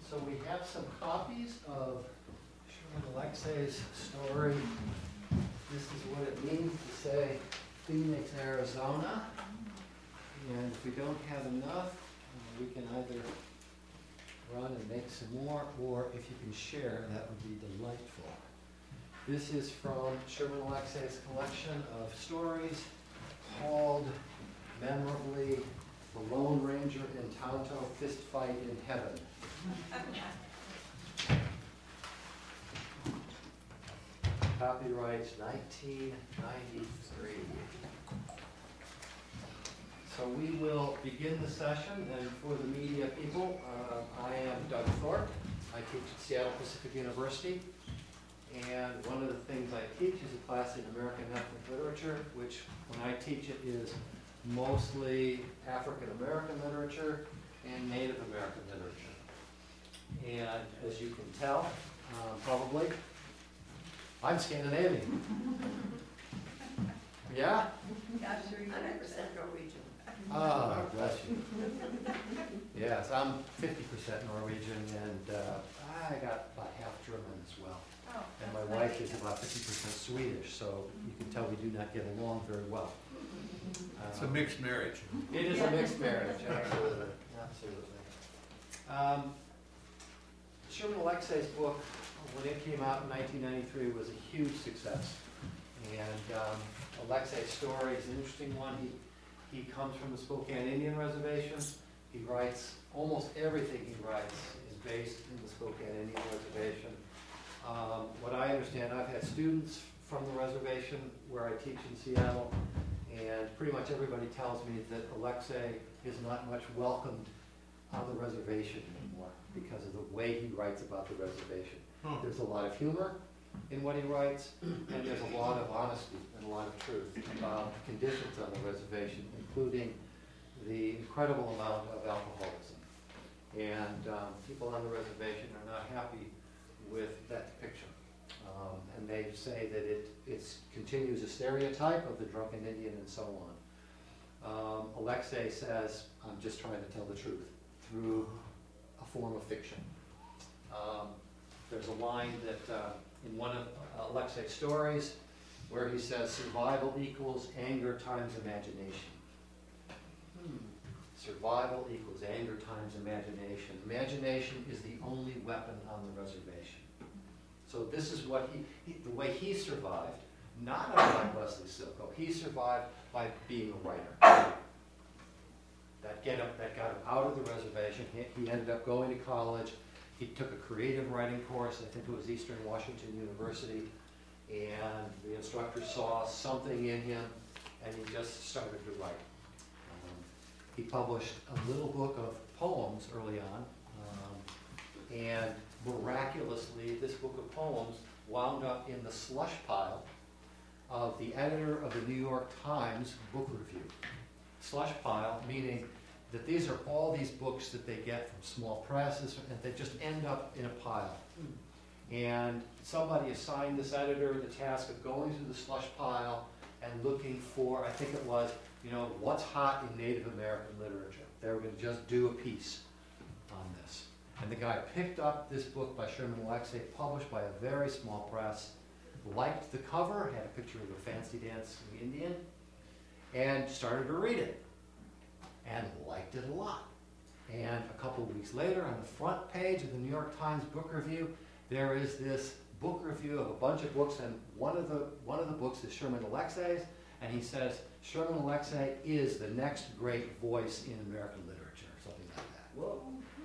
So we have some copies of Sherman Alexie's story. This is what it means to say Phoenix, Arizona. And if we don't have enough, we can either run and make some more, or if you can share, that would be delightful. This is from Sherman Alexie's collection of stories called, memorably, The Lone Ranger and Tonto Fist Fight in Heaven. Copyright 1993. So we will begin the session, and for the media people, I am Doug Thorpe. I teach at Seattle Pacific University, and one of the things I teach is a class in American ethnic literature, which when I teach it is mostly African American literature and Native American literature. And as you can tell, probably, I'm Scandinavian. Yeah? Yeah, sure, 100% Norwegian. Ah, bless you. Yes, I'm 50% Norwegian, and I got about half German as well. Oh, And my wife is about 50% Swedish, so you can tell we do not get along very well. It's a mixed marriage. It is a mixed marriage, absolutely, absolutely. Sherman Alexie's book, when it came out in 1993, was a huge success. And Alexie's story is an interesting one. He comes from the Spokane Indian Reservation. He writes, almost everything he writes is based in the Spokane Indian Reservation. What I understand, I've had students from the reservation where I teach in Seattle, and pretty much everybody tells me that Alexie is not much welcomed on the reservation anymore because of the way he writes about the reservation. There's a lot of humor in what he writes, and there's a lot of honesty and a lot of truth about the conditions on the reservation, including the incredible amount of alcoholism. And people on the reservation are not happy with that depiction. And they say that it continues a stereotype of the drunken Indian and so on. Alexie says, I'm just trying to tell the truth through a form of fiction. There's a line that in one of Alexie's stories where he says, survival equals anger times imagination. Survival equals anger times imagination. Imagination is the only weapon on the reservation. So this is what the way he survived, not unlike Leslie Silko. He survived by being a writer. That got him out of the reservation. He ended up going to college. He took a creative writing course. I think it was Eastern Washington University. And the instructor saw something in him, and he just started to write. He published a little book of poems early on, and miraculously, this book of poems wound up in the slush pile of the editor of the New York Times book review. Slush pile, meaning that these are all these books that they get from small presses, and they just end up in a pile. And somebody assigned this editor the task of going through the slush pile and looking for, I think it was, what's hot in Native American literature. They were going to just do a piece on this. And the guy picked up this book by Sherman Alexie, published by a very small press, liked the cover, had a picture of a fancy dancing Indian, and started to read it, and liked it a lot. And a couple of weeks later, on the front page of the New York Times book review, there is this book review of a bunch of books, and one of the books is Sherman Alexie's, and he says, Sherman Alexie is the next great voice in American literature, or something like that. Whoa.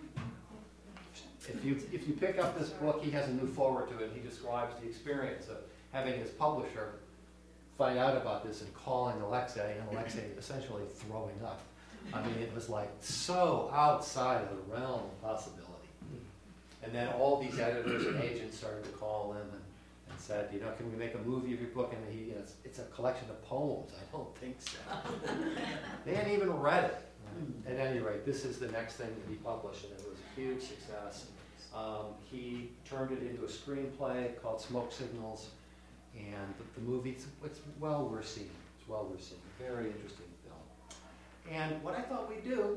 If you pick up this book, he has a new foreword to it. He describes the experience of having his publisher find out about this and calling Alexie, and Alexie essentially throwing up. I mean, it was like so outside of the realm of possibility. And then all these editors and agents started to call him and said, can we make a movie of your book? And it's a collection of poems. I don't think so. They hadn't even read it. At any rate, this is the next thing that he published, and it was a huge success. He turned it into a screenplay called Smoke Signals, and the movie, it's well worth seeing. It's well worth seeing. Very interesting film. And what I thought we'd do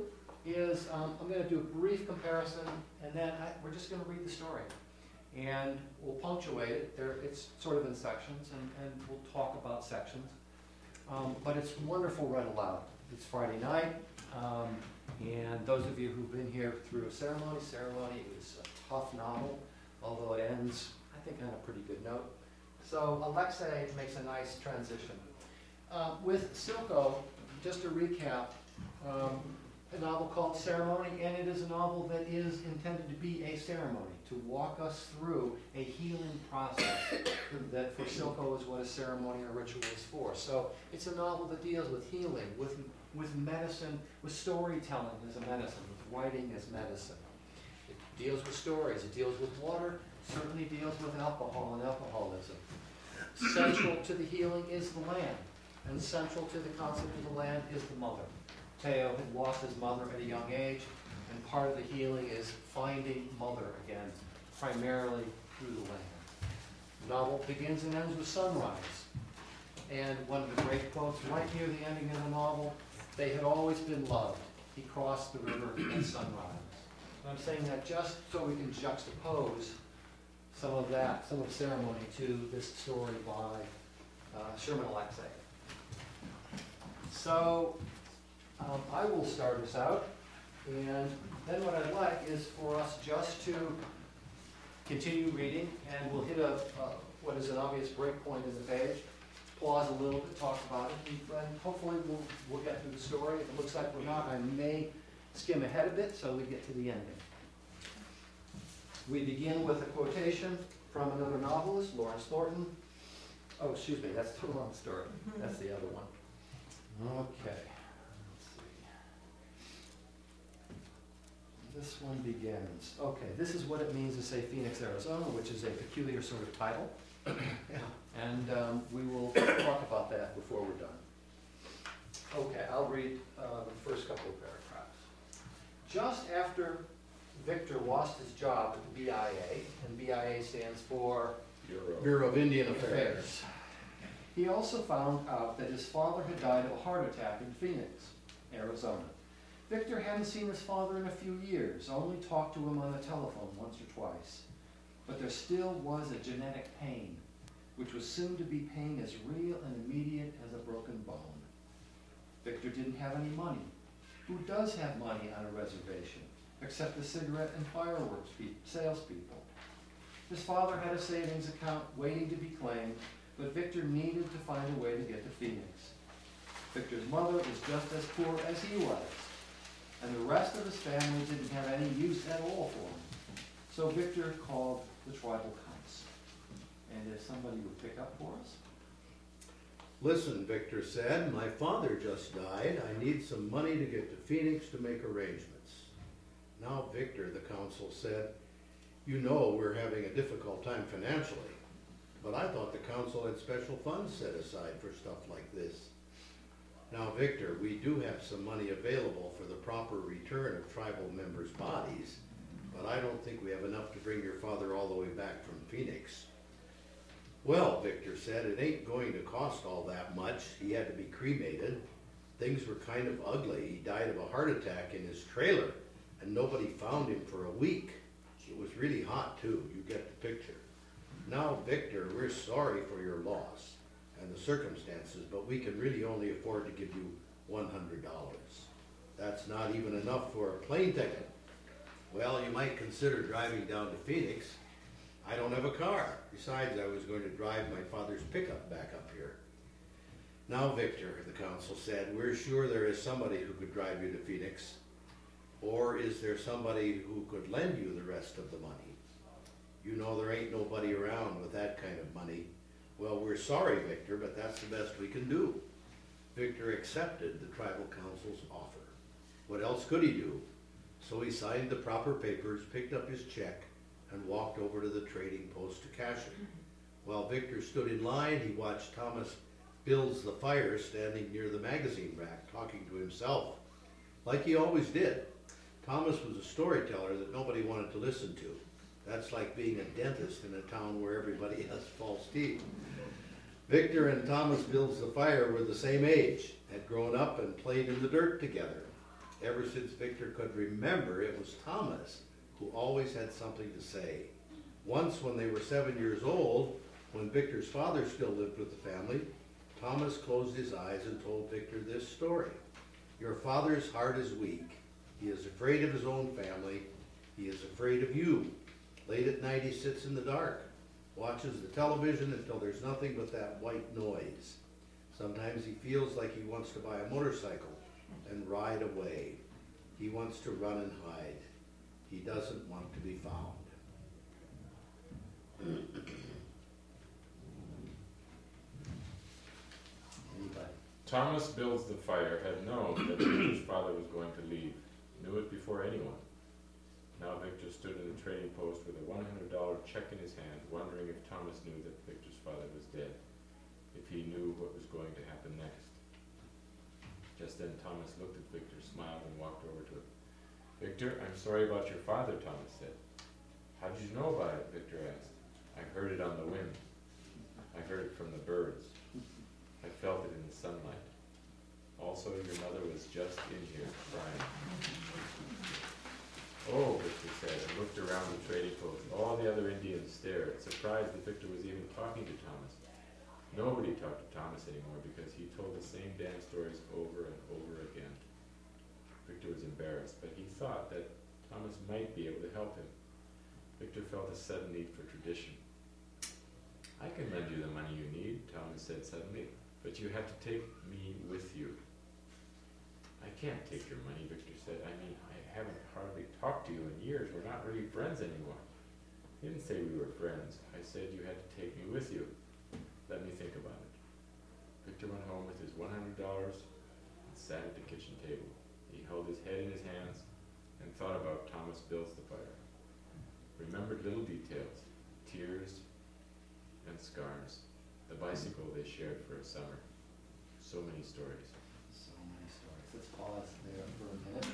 is I'm going to do a brief comparison, and then we're just going to read the story. And we'll punctuate it. It's sort of in sections, and we'll talk about sections. But it's wonderful read aloud. It's Friday night, and those of you who've been here through Ceremony is a tough novel, although it ends, I think, on a pretty good note. So Alexei makes a nice transition. With Silko, just to recap, a novel called Ceremony, and it is a novel that is intended to be a ceremony, to walk us through a healing process that for Silko is what a ceremony or ritual is for. So it's a novel that deals with healing, with medicine, with storytelling as a medicine, with writing as medicine. It deals with stories, it deals with water, certainly deals with alcohol and alcoholism. Central to the healing is the land, and central to the concept of the land is the mother. Theo had lost his mother at a young age, and part of the healing is finding mother again, primarily through the land. The novel begins and ends with sunrise. And one of the great quotes right near the ending of the novel, they had always been loved. He crossed the river at sunrise. And I'm saying that just so we can juxtapose some of ceremony to this story by Sherman Alexie. So I will start us out, and then what I'd like is for us just to continue reading, and we'll hit what is an obvious break point in the page, pause a little bit, talk about it, and hopefully we'll get through the story. If it looks like we're not, I may skim ahead a bit so we get to the ending. We begin with a quotation from another novelist, Lawrence Thornton. Oh, excuse me, that's the wrong story. That's the other one. Okay, let's see. This one begins. Okay, this is what it means to say Phoenix, Arizona, which is a peculiar sort of title. And we will talk about that before we're done. Okay, I'll read the first couple of paragraphs. Just after Victor lost his job at the BIA, and BIA stands for Bureau of Indian Affairs. He also found out that his father had died of a heart attack in Phoenix, Arizona. Victor hadn't seen his father in a few years, only talked to him on the telephone once or twice. But there still was a genetic pain, which was soon to be pain as real and immediate as a broken bone. Victor didn't have any money. Who does have money on a reservation, except the cigarette and fireworks salespeople? His father had a savings account waiting to be claimed, but Victor needed to find a way to get to Phoenix. Victor's mother was just as poor as he was, and the rest of his family didn't have any use at all for him. So Victor called the tribal council. And if somebody would pick up for us. Listen, Victor said, my father just died. I need some money to get to Phoenix to make arrangements. Now, Victor, the council said, you know we're having a difficult time financially. But I thought the council had special funds set aside for stuff like this. Now, Victor, we do have some money available for the proper return of tribal members' bodies, but I don't think we have enough to bring your father all the way back from Phoenix. Well, Victor said, it ain't going to cost all that much. He had to be cremated. Things were kind of ugly. He died of a heart attack in his trailer, and nobody found him for a week. It was really hot, too. You get the picture. Now, Victor, we're sorry for your loss and the circumstances, but we can really only afford to give you $100. That's not even enough for a plane ticket. Well, you might consider driving down to Phoenix. I don't have a car. Besides, I was going to drive my father's pickup back up here. Now, Victor, the council said, we're sure there is somebody who could drive you to Phoenix. Or is there somebody who could lend you the rest of the money? You know there ain't nobody around with that kind of money. Well, we're sorry, Victor, but that's the best we can do. Victor accepted the tribal council's offer. What else could he do? So he signed the proper papers, picked up his check, and walked over to the trading post to cash it. While Victor stood in line, he watched Thomas builds the fire standing near the magazine rack, talking to himself, like he always did. Thomas was a storyteller that nobody wanted to listen to. That's like being a dentist in a town where everybody has false teeth. Victor and Thomas builds the fire were the same age, had grown up and played in the dirt together. Ever since Victor could remember, it was Thomas who always had something to say. Once when they were 7 years old, when Victor's father still lived with the family, Thomas closed his eyes and told Victor this story. Your father's heart is weak. He is afraid of his own family. He is afraid of you. Late at night he sits in the dark, watches the television until there's nothing but that white noise. Sometimes he feels like he wants to buy a motorcycle and ride away. He wants to run and hide. He doesn't want to be found. Anybody? Thomas builds the fire had known that Victor's father was going to leave, knew it before anyone. Now Victor stood in the trading post with a $100 check in his hand, wondering if Thomas knew that Victor's father was dead, if he knew what was going to happen next. Just then Thomas looked at Victor, smiled, and walked over to him. Victor, I'm sorry about your father, Thomas said. How did you know about it? Victor asked. I heard it on the wind. I heard it from the birds. I felt it in the sunlight. Also, your mother was just in here, crying. Oh, Victor said, and looked around the trading post. All the other Indians stared, surprised that Victor was even talking to Thomas. Nobody talked to Thomas anymore because he told the same damn stories over and over again. Victor was embarrassed, but he thought that Thomas might be able to help him. Victor felt a sudden need for tradition. I can lend you the money you need, Thomas said suddenly, but you have to take me with you. I can't take your money, Victor said. I mean, I haven't hardly talked to you in years. We're not really friends anymore. He didn't say we were friends. I said you had to take me with you. Let me think about it. Victor went home with his $100 and sat at the kitchen table. He held his head in his hands and thought about Thomas builds the fire. Remembered little details, tears and scars, the bicycle they shared for a summer. So many stories. So many stories. Let's pause there for a minute.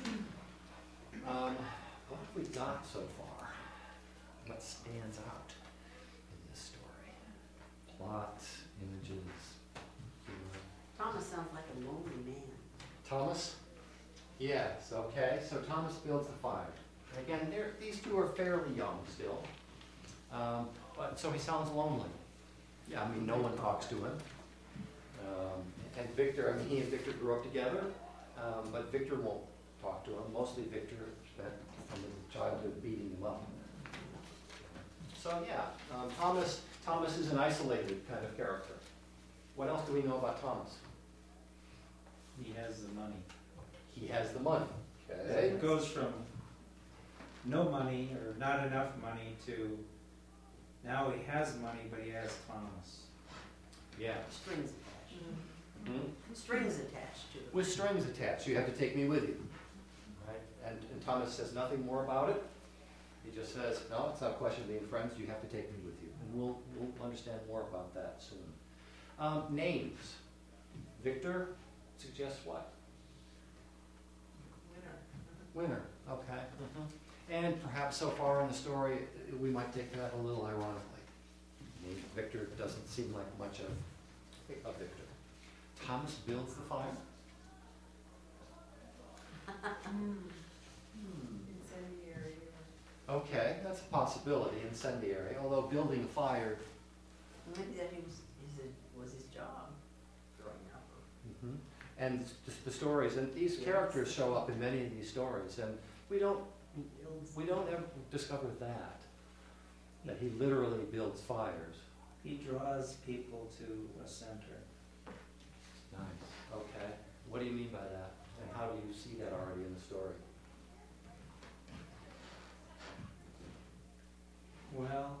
What have we got so far? What stands out in this story? Plot, images, humor. Thomas sounds like a lonely man. Thomas? Yes, okay. So Thomas builds the fire. Again, these two are fairly young still. But so he sounds lonely. Yeah, I mean, no one talks to him. And Victor, I mean, he and Victor grew up together, but Victor won't talk to him. Mostly Victor spent from his childhood beating him up. So yeah, Thomas is an isolated kind of character. What else do we know about Thomas? He has the money. He has the money. So Okay. it goes from no money or not enough money to now he has money, but he has Thomas. Yeah. Strings attached. Hmm? Strings attached to it. With strings attached, you have to take me with you. Right? And Thomas says nothing more about it. He just says, no, it's not a question of being friends, you have to take me with you. And we'll understand more about that soon. Names. Victor suggests what? Winner, okay. And perhaps so far in the story, we might take that a little ironically. I mean, Victor doesn't seem like much of Victor. Thomas builds the fire? Incendiary. Okay, that's a possibility, incendiary, although building a fire. Maybe that was his job growing up. And the stories, and these Yes. characters show up in many of these stories, and we don't ever discover that he literally builds fires. He draws people to a center. Nice. Okay. What do you mean by that? And how do you see that already in the story? Well,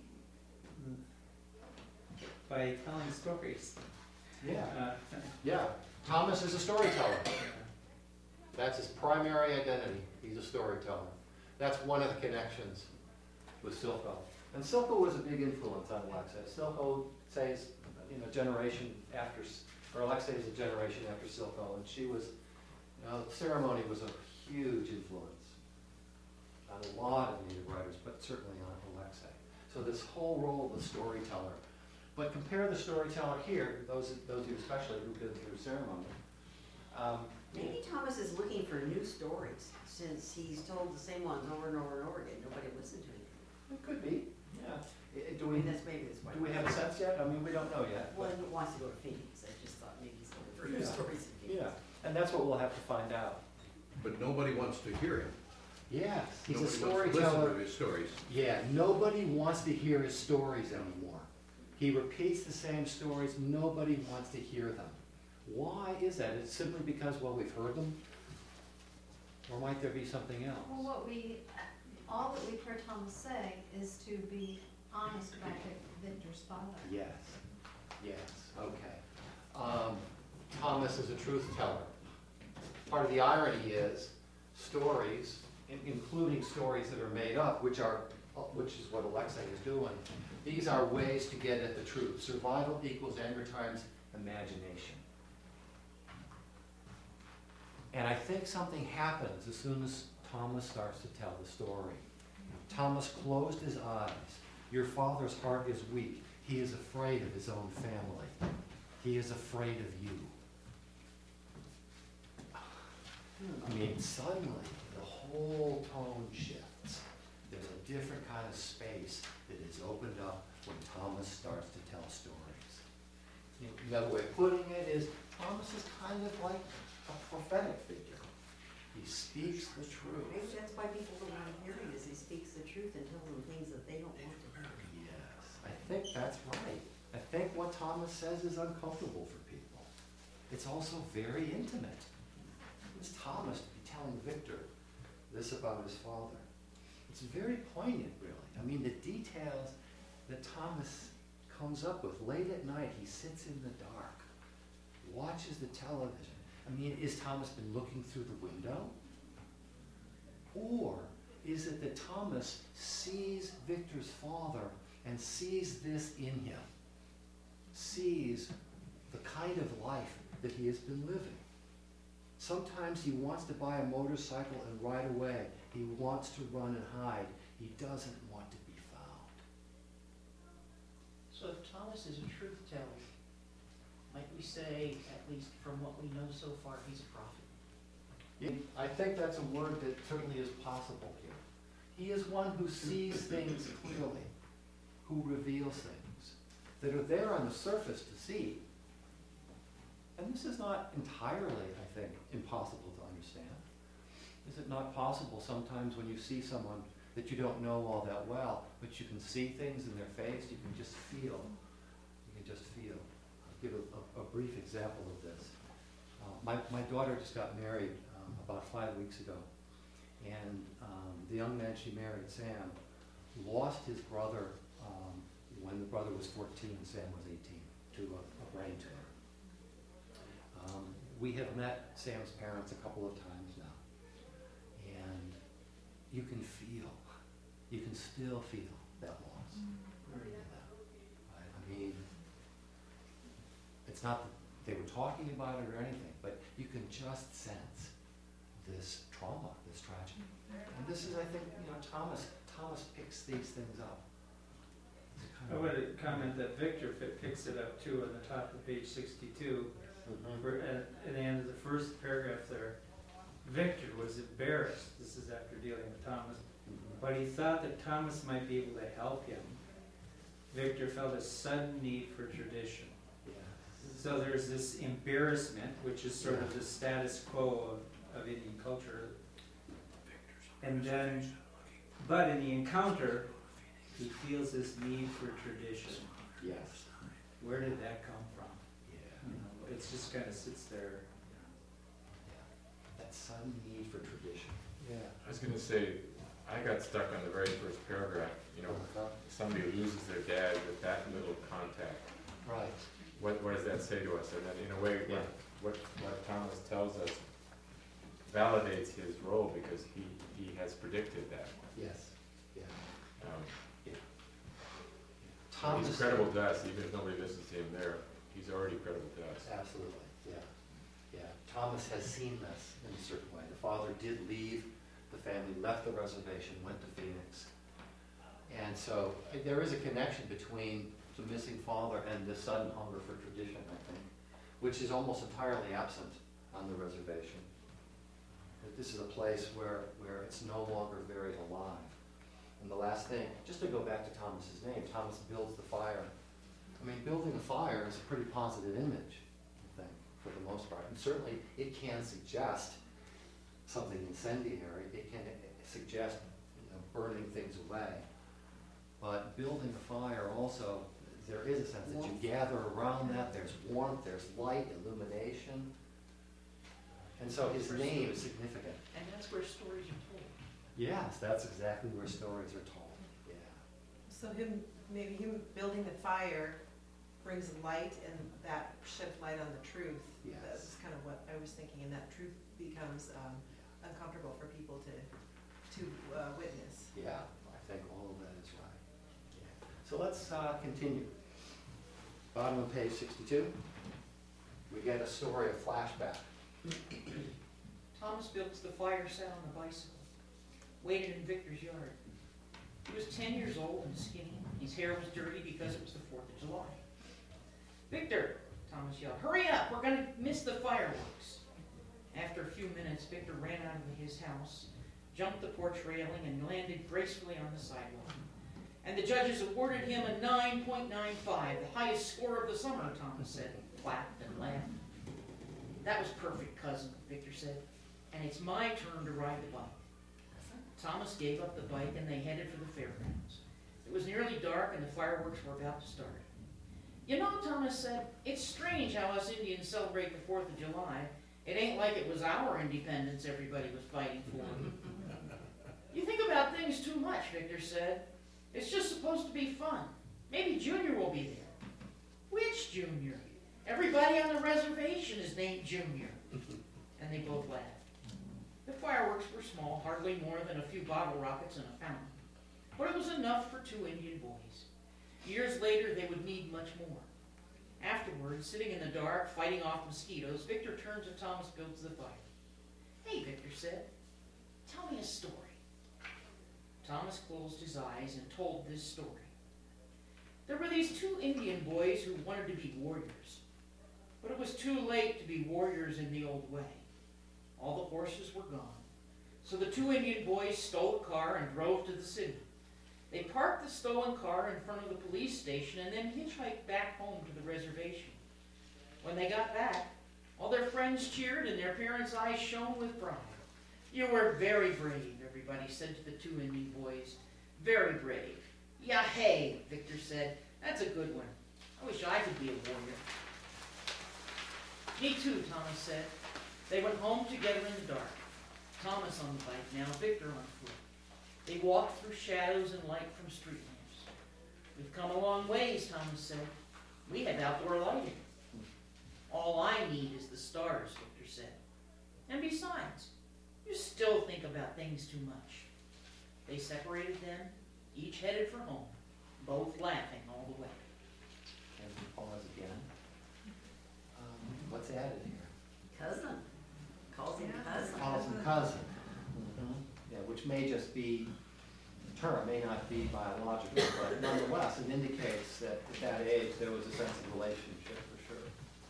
by telling stories. Yeah. Thomas is a storyteller. That's his primary identity. He's a storyteller. That's one of the connections with Silko. And Silko was a big influence on Alexei. Silko, say, is a generation after, or Alexei is a generation after Silko, and she was, ceremony was a huge influence on a lot of native writers, but certainly on Alexei. So this whole role of the storyteller. But compare the storyteller here, those of you especially who've been through ceremony, Maybe Thomas is looking for new stories, since he's told the same ones over and over and over again, nobody listened to him. It could be, yeah. Do I we, mean, maybe that's why. do we have a sense yet? I mean, we don't know yet. Well, but- he wants to go to Phoenix, I just thought maybe he's looking for new Yeah. stories in Phoenix. Yeah, and that's what we'll have to find out. But nobody wants to hear him. Yes, he's a Nobody wants to listen storyteller. to his stories. Yeah, nobody wants to hear his stories anymore. He repeats the same stories, nobody wants to hear them. Why is that? Is it simply because, well, we've heard them? Or might there be something else? Well, all that we've heard Thomas say is to be honest about Victor's father. Yes, yes, okay. Thomas is a truth teller. Part of the irony is stories, including stories that are made up, which is what Alexei is doing. These are ways to get at the truth. Survival equals anger times imagination. And I think something happens as soon as Thomas starts to tell the story. Thomas closed his eyes. Your father's heart is weak. He is afraid of his own family. He is afraid of you. I mean, suddenly the whole tone shifts. There's a different kind of space that is opened up when Thomas starts to tell stories. Another way of putting it is Thomas is kind of like a prophetic figure. He speaks the Maybe truth. that's why people don't want to hear him, is he speaks the truth and tells them things that they don't want to hear. Yes, I think that's right. I think what Thomas says is uncomfortable for people. It's also very intimate. It's Thomas to be telling Victor this about his father. It's very poignant, really. I mean, the details that Thomas comes up with late at night, he sits in the dark, watches the television. I mean, is Thomas been looking through the window? Or is it that Thomas sees Victor's father and sees this in him? Sees the kind of life that he has been living. Sometimes he wants to buy a motorcycle and ride away. He wants to run and hide. He doesn't want to be found. So if Thomas is a truth teller, might we say, at least from what we know so far, he's a prophet? I think that's a word that certainly is possible here. He is one who sees things clearly, who reveals things that are there on the surface to see. And this is not entirely, I think, impossible to understand. Is it not possible sometimes when you see someone that you don't know all that well, but you can see things in their face, you can just feel. You can just feel. I'll give a brief example of this. My daughter just got married about 5 weeks ago. And the young man she married, Sam, lost his brother when the brother was 14 and Sam was 18 to a brain tumor. We have met Sam's parents a couple of times now. And you can still feel that loss. Right? I mean, it's not that they were talking about it or anything, but you can just sense this trauma, this tragedy. And this is, I think, Thomas picks these things up. It's I would comment that Victor picks it up too on the top of page 62. Where at the end of the first paragraph there, Victor was embarrassed, this is after dealing with Thomas, but he thought that Thomas might be able to help him. Victor felt a sudden need for tradition. Yeah. So there's this embarrassment, which is sort of the status quo of Indian culture. And then, but in the encounter, he feels this need for tradition. Yes. Where did that come from? Yeah. It just kind of sits there. That sudden need for tradition. Yeah. I was gonna say, I got stuck on the very first paragraph, somebody loses their dad with that little contact. Right. What does that say to us? And then in a way, Yeah. what Thomas tells us validates his role because he has predicted that. Yes. Yeah. Um, Thomas. He's credible to us, even if nobody listens to him there, he's already credible to us. Absolutely. Yeah. Yeah. Thomas has seen this in a certain way. The father did leave the family, left the reservation, went to Phoenix. And so there is a connection between the missing father and the sudden hunger for tradition, I think, which is almost entirely absent on the reservation. That this is a place where it's no longer very alive. And the last thing, just to go back to Thomas's name, Thomas builds the fire. I mean, building a fire is a pretty positive image, I think, for the most part. And certainly it can suggest something incendiary. It can suggest, burning things away. But building a fire also, there is a sense that you gather around that. There's warmth, there's light, illumination. And so his name is significant. And that's where stories are told. Yes, that's exactly where stories are told. Yeah. So maybe him building the fire brings light, and that sheds light on the truth. Yes. That's kind of what I was thinking, and that truth becomes uncomfortable for people to witness. Yeah, I think all of that is right. Yeah. So let's continue. Bottom of page 62, we get a story of flashback. Thomas built the fire set on the bicycle, waited in Victor's yard. He was 10 years old and skinny. His hair was dirty because it was the 4th of July. "Victor," Thomas yelled, "hurry up, we're going to miss the fireworks." After a few minutes, Victor ran out of his house, jumped the porch railing, and landed gracefully on the sidewalk. And the judges awarded him a 9.95, the highest score of the summer, Thomas said, clapped and laughed. "That was perfect, cousin," Victor said, "and it's my turn to ride the bike." Thomas gave up the bike and they headed for the fairgrounds. It was nearly dark and the fireworks were about to start. "You know," Thomas said, "it's strange how us Indians celebrate the 4th of July. It ain't like it was our independence everybody was fighting for." "You think about things too much," Victor said. "It's just supposed to be fun. Maybe Junior will be there." "Which Junior? Everybody on the reservation is named Junior." And they both laughed. The fireworks were small, hardly more than a few bottle rockets and a fountain. But it was enough for 2 Indian boys. Years later, they would need much more. Afterwards, sitting in the dark, fighting off mosquitoes, Victor turned to Thomas builds the fire. "Hey," Victor said, "tell me a story." Thomas closed his eyes and told this story. There were these 2 Indian boys who wanted to be warriors. But it was too late to be warriors in the old way. All the horses were gone. So the 2 Indian boys stole a car and drove to the city. They parked the stolen car in front of the police station and then hitchhiked back home to the reservation. When they got back, all their friends cheered and their parents' eyes shone with pride. "You were very brave," everybody said to the 2 Indian boys. "Very brave." "Yeah, hey," Victor said. "That's a good one. I wish I could be a warrior." "Me too," Thomas said. They went home together in the dark. Thomas on the bike now, Victor on foot. They walked through shadows and light from street lamps. "We've come a long ways," Thomas said. "We have outdoor lighting." "All I need is the stars," Victor said. "And besides, you still think about things too much." They separated then, each headed for home, both laughing all the way. Can we pause again? What's added here? Cousin, calls him cousin. Calls him cousin. Yeah, which may just be, the term may not be biological, but nonetheless, it indicates that at that age there was a sense of relationship for sure.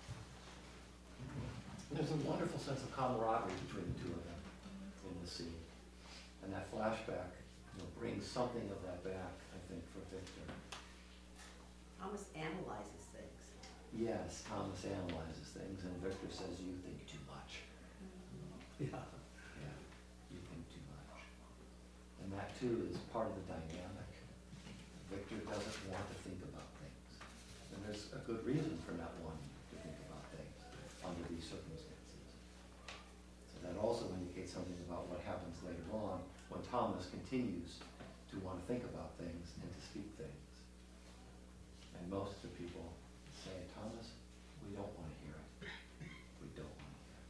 And there's a wonderful sense of camaraderie between the 2 of them in the scene. And that flashback brings something of that back, I think, for Victor. Thomas analyzes things. Yes, Thomas analyzes things, and Victor says, "You think too much." Yeah. Yeah, you think too much. And that too is part of the dynamic. Victor doesn't want to think about things. And there's a good reason for not wanting to think about things under these circumstances. So that also indicates something about what happens later on when Thomas continues to want to think about things and to speak things. And most of the people say, "Thomas, we don't want to hear it. We don't want to hear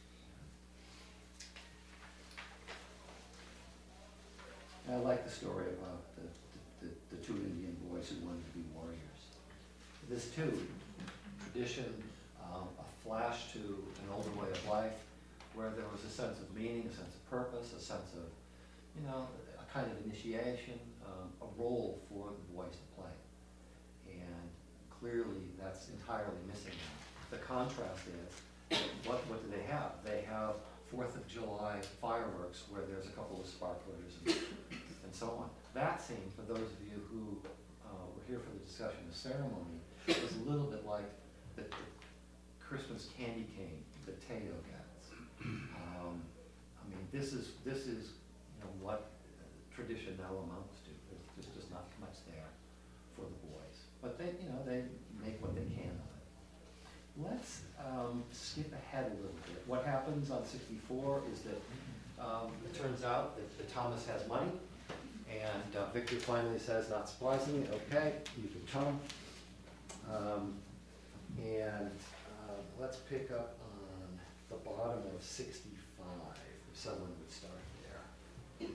it." And I like the story about the 2 Indian boys who wanted to be warriors. This too, tradition, a flash to an older way of life where there was a sense of meaning, a sense of purpose, a sense of, a kind of initiation, a role for the boys to play. And clearly that's entirely missing now. The contrast is what do they have? They have 4th of July fireworks where there's a couple of sparklers and so on. That scene, for those of you who were here for the discussion of ceremony, was a little bit like the Christmas candy cane that Teo gets. I mean, this is what tradition now amounts to. There's just not much there for the boys, but they make what they can of it. Let's skip ahead a little bit. What happens on 64 is that it turns out that Thomas has money, and Victor finally says, not surprisingly, okay, you can come. Let's pick up on the bottom of 65, if someone would start there.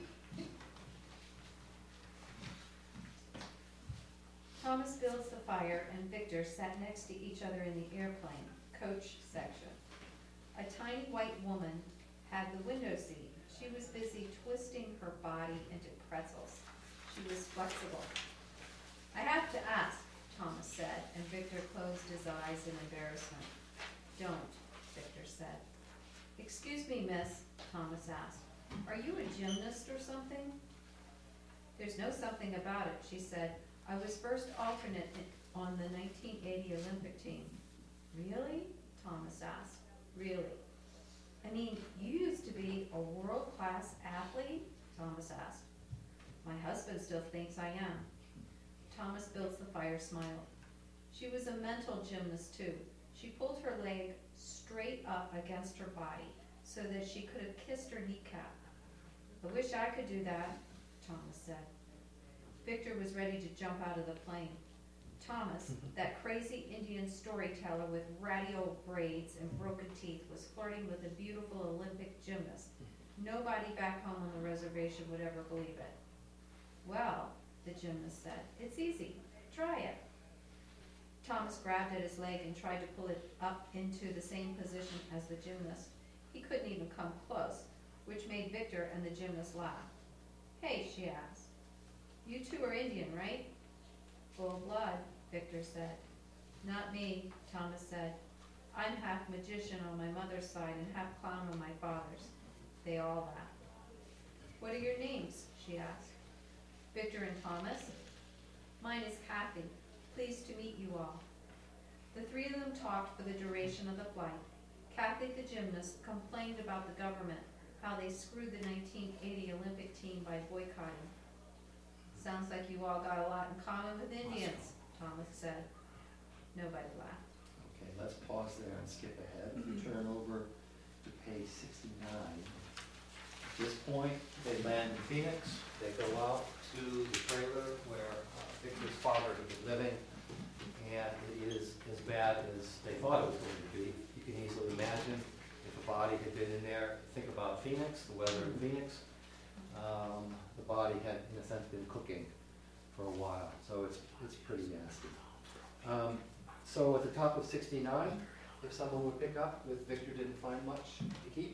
Thomas builds the fire and Victor sat next to each other in the airplane, coach section. A tiny white woman had the window seat. She was busy twisting her body into pretzels. She was flexible. I have to ask, Thomas said, and Victor closed his eyes in embarrassment. Don't, Victor said. Excuse me, miss, Thomas asked. Are you a gymnast or something? There's no something about it, she said. I was first alternate on the 1980 Olympic team. Really? Thomas asked. Really? I mean, you used to be a world-class athlete? Thomas asked. My husband still thinks I am. Thomas builds the fire smiled. She was a mental gymnast too. She pulled her leg straight up against her body so that she could have kissed her kneecap. I wish I could do that, Thomas said. Victor was ready to jump out of the plane. Thomas, that crazy Indian storyteller with ratty old braids and broken teeth, was flirting with a beautiful Olympic gymnast. Nobody back home on the reservation would ever believe it. Well, the gymnast said, it's easy. Try it. Thomas grabbed at his leg and tried to pull it up into the same position as the gymnast. He couldn't even come close, which made Victor and the gymnast laugh. Hey, she asked. You two are Indian, right? Full blood, Victor said. Not me, Thomas said. I'm half magician on my mother's side and half clown on my father's. They all laughed. What are your names? She asked. Victor and Thomas. Mine is Kathy. Pleased to meet you all. The three of them talked for the duration of the flight. Kathy, the gymnast, complained about the government, how they screwed the 1980 Olympic team by boycotting. Sounds like you all got a lot in common with Indians, Thomas said. Nobody laughed. Okay, let's pause there and skip ahead. We turn over to page 69. At this point, they land in Phoenix. They go out to the trailer where Victor's father had been living, and it is as bad as they thought it was going to be. You can easily imagine if a body had been in there. Think about Phoenix, the weather in Phoenix. The body had, in a sense, been cooking for a while, so it's pretty nasty. So at the top of 69, if someone would pick up with Victor didn't find much to keep.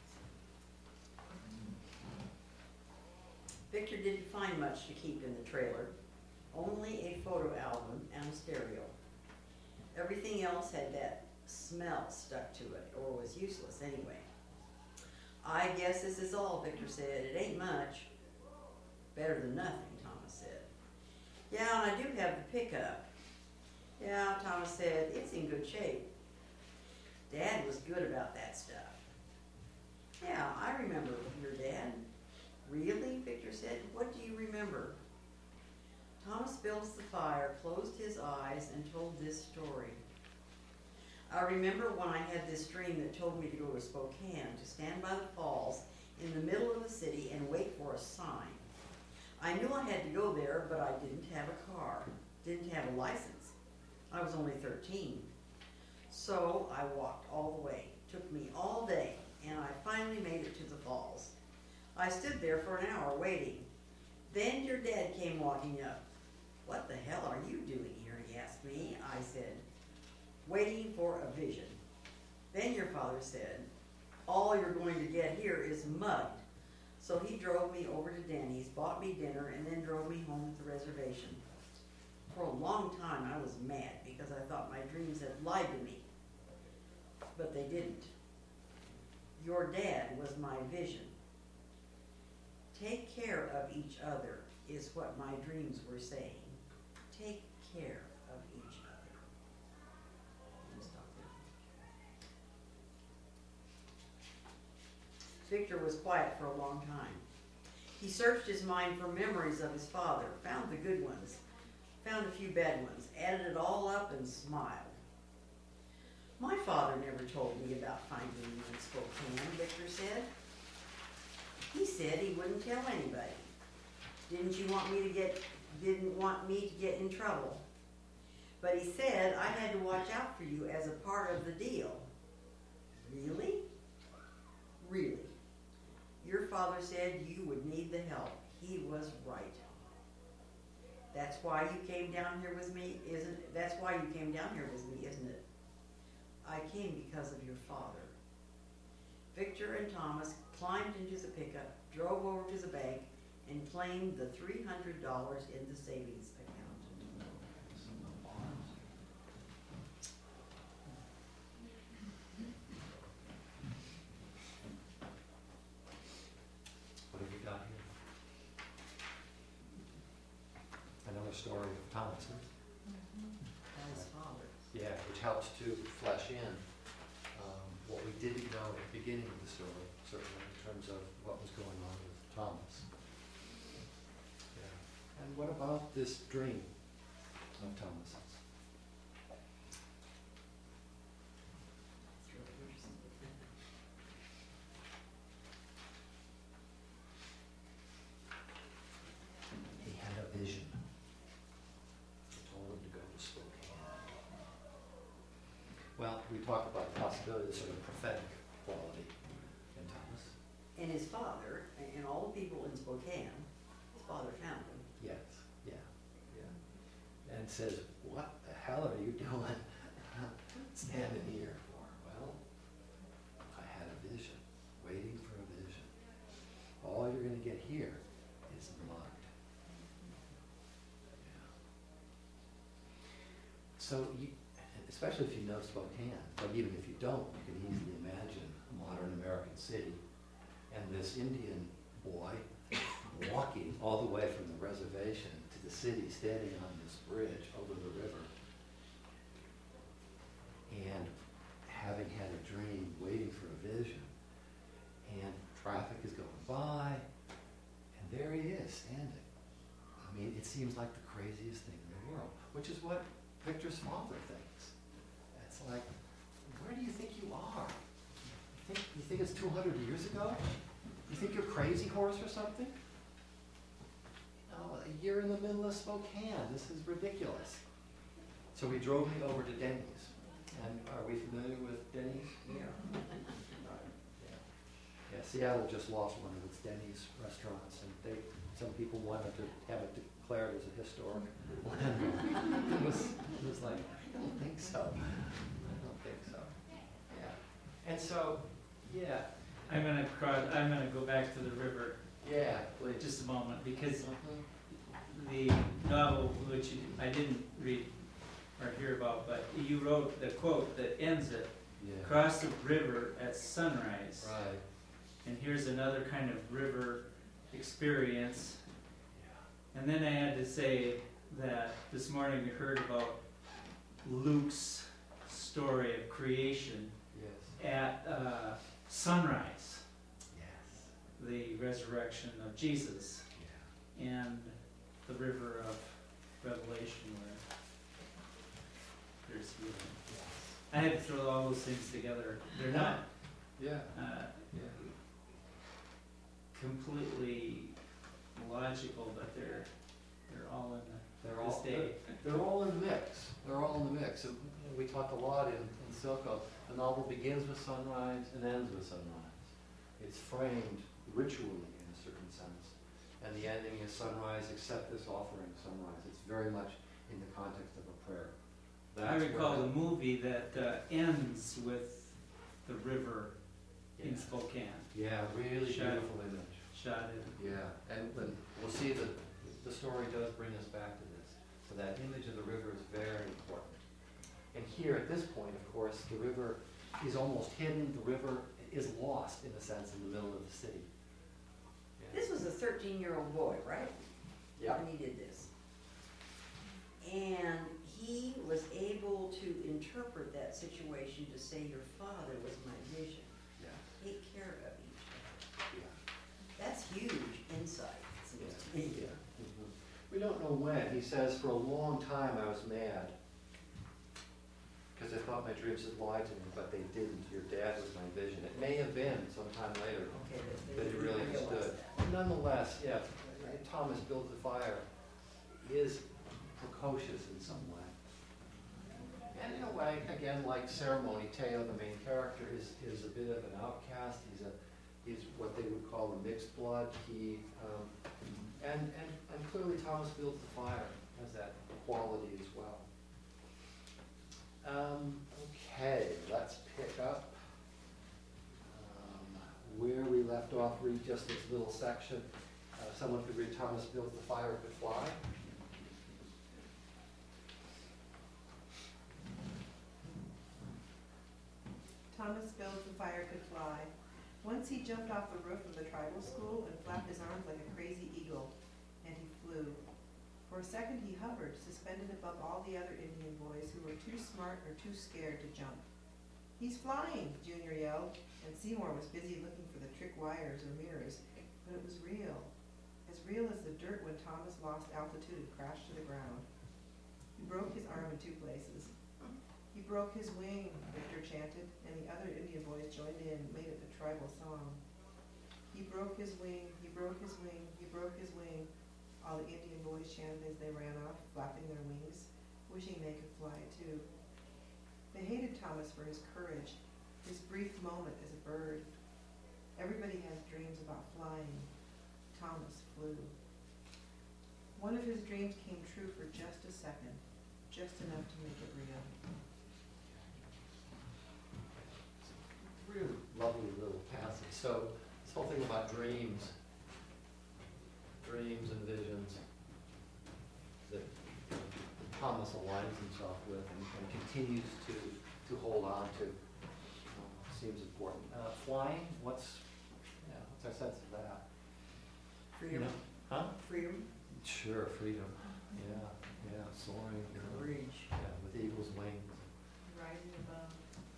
Victor didn't find much to keep in the trailer, only a photo album and a stereo. Everything else had that smell stuck to it, or was useless anyway. I guess this is all, Victor said. It ain't much. Better than nothing, Thomas said. Yeah, and I do have the pickup. Yeah, Thomas said, it's in good shape. Dad was good about that stuff. Yeah, I remember your dad. Really? Victor said. What do you remember? Thomas builds the fire, closed his eyes, and told this story. I remember when I had this dream that told me to go to Spokane, to stand by the falls in the middle of the city and wait for a sign. I knew I had to go there, but I didn't have a car, didn't have a license. I was only 13. So I walked all the way. Took me all day, and I finally made it to the falls. I stood there for an hour waiting. Then your dad came walking up. What the hell are you doing here? He asked me. I said, waiting for a vision. Then your father said, all you're going to get here is mugged. So he drove me over to Denny's, bought me dinner, and then drove me home to the reservation. For a long time I was mad because I thought my dreams had lied to me. but they didn't. Your dad was my vision. Take care of each other is what my dreams were saying. Take care of each other. Let me stop there. Victor was quiet for a long time. He searched his mind for memories of his father, found the good ones, found a few bad ones, added it all up and smiled. My father never told me about finding you in Spokane, Victor said. He said he wouldn't tell anybody. Didn't want me to get in trouble. But he said I had to watch out for you as a part of the deal. Really? Really. Your father said you would need the help. He was right. That's why you came down here with me, isn't it? That's why you came down here with me, isn't it? I came because of your father. Victor and Thomas climbed into the pickup, drove over to the bank, and claimed the $300 in the savings account. What have we got here? Another story of Thomas's. And his father. Yeah, which helps to flesh in what we didn't know at the beginning of the story, certainly in terms of what was going on with Thomas. Yeah. And what about this dream of Thomas's? He had a vision. It told him to go to Spokane. Well, we talked about the possibility of the sort of prophetic quality in Thomas. And his father, and all the people in Spokane, his father found him. Yes, yeah, yeah. And says, what the hell are you doing standing here for? Well, I had a vision, waiting for a vision. All you're going to get here is mud. Yeah. So, especially if you know Spokane, but even if you don't, you can easily imagine a modern American city and this Indian boy walking all the way from the reservation to the city, standing on this bridge over the river, and having had a dream, waiting for a vision, and traffic is going by, and there he is, standing. I mean, it seems like the craziest thing in the world, which is what Victor's father thinks. It's like, where do you think you are? You think it's 200 years ago? You think you're Crazy Horse or something? No, you're in the middle of Spokane. This is ridiculous. So he drove me over to Denny's. And are we familiar with Denny's? Yeah. Yeah, Seattle just lost one of its Denny's restaurants, and some people wanted to have it declared as a historic landmark. It was like, I don't think so. I don't think so. Yeah. And so, yeah. I'm gonna go back to the river Yeah, for please. just a moment, because Mhm. the novel, which I didn't read or hear about, but you wrote the quote that ends it, Yeah. cross the river at sunrise. Right. And here's another kind of river experience. And then I had to say that this morning we heard about Luke's story of creation Yes. at sunrise, Yes. the resurrection of Jesus, Yeah. and the river of Revelation where there's healing. I had to throw all those things together. They're not Yeah. Yeah. completely logical, but they're all in They're this all day. they're all in the mix. They're all in the mix. And we talked a lot in Silco. The novel begins with sunrise and ends with sunrise. It's framed ritually in a certain sense. And the ending is sunrise, accept this offering of sunrise. It's very much in the context of a prayer. I recall where the movie that ends with the river in Spokane, Yeah, really Shot- beautiful image. shot in. Yeah, and we'll see that the story does bring us back to this. So that image of the river is very important. And here at this point, of course, the river is almost hidden, the river is lost, in a sense, in the middle of the city. This was a 13-year-old boy, right? Yeah. When he did this. And he was able to interpret that situation to say, your father was my vision. Yeah, Take care of each other. yeah. That's huge insight, it seems to me. Yeah. Mhm. We don't know when. He says, for a long time I was mad, because I thought my dreams had lied to me, but they didn't. Your dad was my vision. It may have been sometime later Okay, that he really realized understood. that. Nonetheless, yeah, Thomas Builds the Fire is precocious in some way. And in a way, again, like Ceremony, Teo, the main character, is a bit of an outcast. He's what they would call a mixed blood. He and clearly Thomas Builds the Fire has that quality as well. Okay, let's pick up where we left off. Read just this little section. Someone could read Thomas Builds the Fire Could Fly. Thomas Builds the Fire Could Fly. Once he jumped off the roof of the tribal school and flapped his arms like a crazy eagle, and he flew. For a second he hovered, suspended above all the other Indian boys who were too smart or too scared to jump. "He's flying!" Junior yelled, and Seymour was busy looking for the trick wires or mirrors, but it was real. As real as the dirt when Thomas lost altitude and crashed to the ground. He broke his arm in 2 places. "He broke his wing," Victor chanted, and the other Indian boys joined in and made it the tribal song. "He broke his wing, he broke his wing, he broke his wing," all the Indian boys chanted as they ran off, flapping their wings, wishing they could fly too. They hated Thomas for his courage, his brief moment as a bird. Everybody has dreams about flying. Thomas flew. One of his dreams came true for just a second, just enough to make it real. Really lovely little passage. So this whole thing about dreams and visions that Thomas aligns himself with and continues to hold on to seems important. Flying, what's our sense of that? Freedom. You know? Huh? Freedom. Sure, freedom. Yeah, soaring. Courage. Yeah, with eagle's wings. Rising above.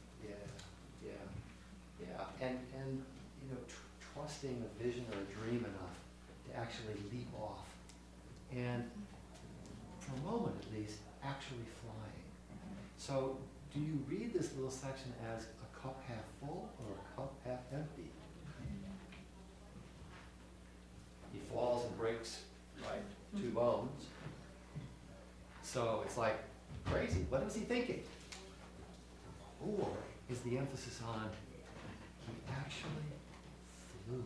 Yeah, and trusting a vision or a dream enough to actually leap off, and for a moment at least, actually flying. So, do you read this little section as a cup half full or a cup half empty? He falls and breaks, 2 bones. So it's like crazy. What was he thinking? Or is the emphasis on he actually flew?